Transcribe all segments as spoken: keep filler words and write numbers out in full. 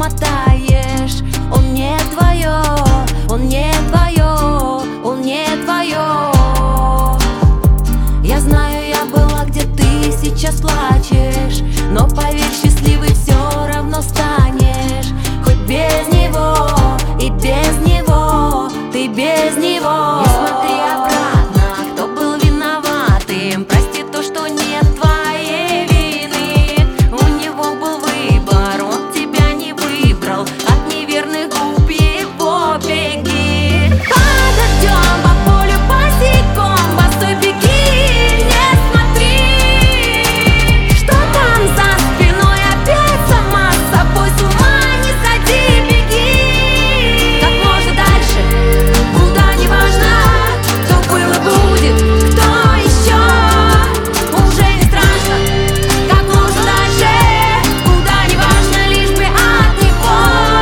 мотаешь. Он не твое, он не твое, он не твое. Я знаю, я была, где ты сейчас плачешь, но поверь, счастливый все равно станешь. Хоть без него и без него, ты без него. Не смотри обратно, кто был виноватым, прости то, что нет твоей вины. У него был выбор, он тебя не выбрал. От неверных губ его беги. Под дождем, по полю босиком, босой беги. Не смотри, что там за спиной, опять сама с собой с ума не сходи, беги. Как можно дальше, куда не важно, кто был и будет, кто еще, уже не страшно. Как можно дальше, куда не важно, лишь бы от него.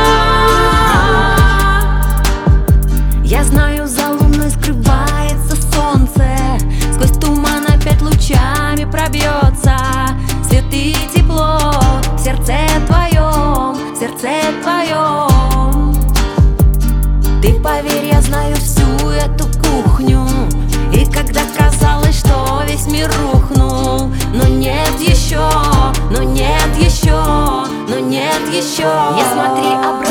Я знаю, за луной скрывается солнце, сквозь туман опять лучами пробьется свет и тепло в сердце твоем, в сердце твоем. Ты поверь, я знаю всю эту кухню. И когда казалось, что весь мир рухнул, но нет еще, но нет еще, но нет еще. Не смотри обратно,